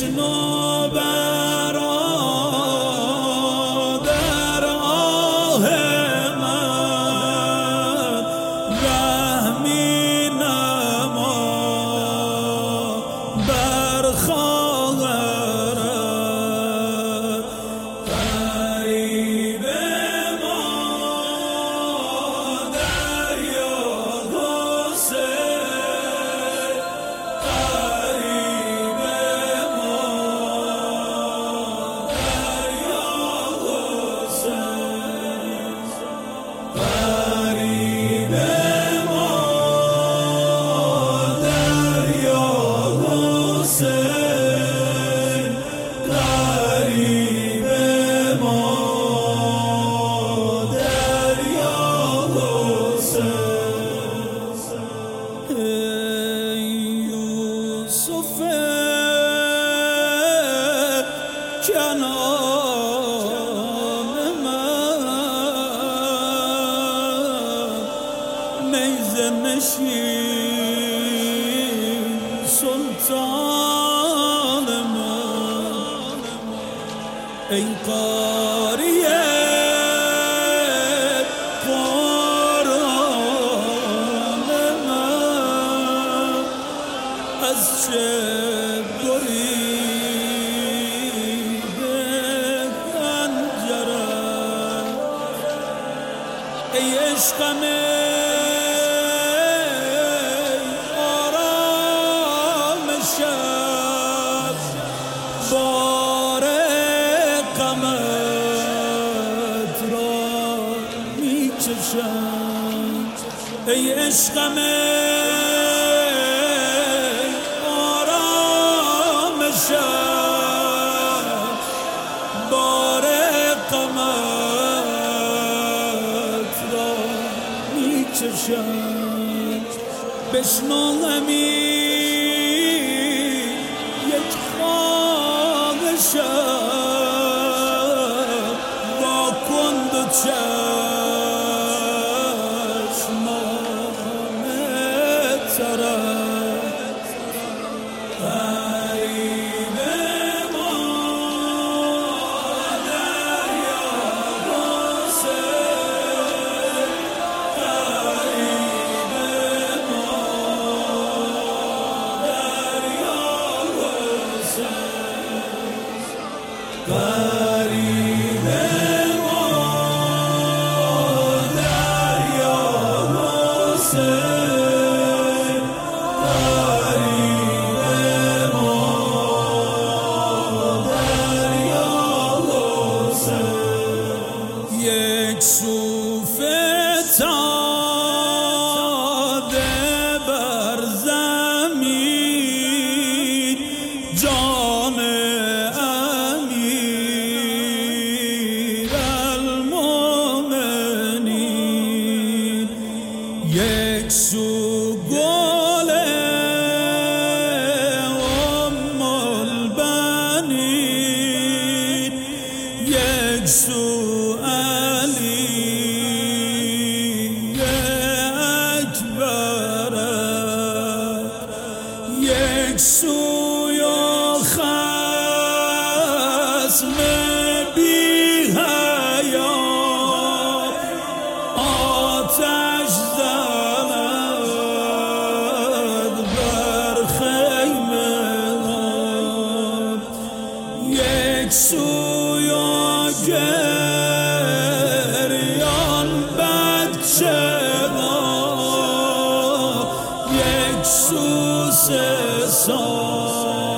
بشنو برادر آه من، رحمی نما بر خواهرم. غریب ما دریا حسین، غریب ما دریا حسین، غریب ما دریا حسین، غریب ما دریا حسین. ای یوسف کنعان من، نیزه نشین سلطان من، ای قاریه قرآن من، از چه بریده خنجرم، ای عشقم ای آرام شب، بار غمت را می کشم، ای عشقم ای آرام شب، بار غمت را می کشم. بشنو همین یک خواهشم، وا کن دو چشمان ترم. غریب ما دریا حسین، غریب ما دریا حسین، غریب ما دریا حسین، غریب ما دریا حسین. یک صوفه تاده بر زمین، جان امیرالمومنین، یک سو گل ام البنین، یک سو علی اکبر، یک سوی خصم بی حیا، آتش زند بر خیمه، یک سوی گریان بچه ها، یک سو سه سال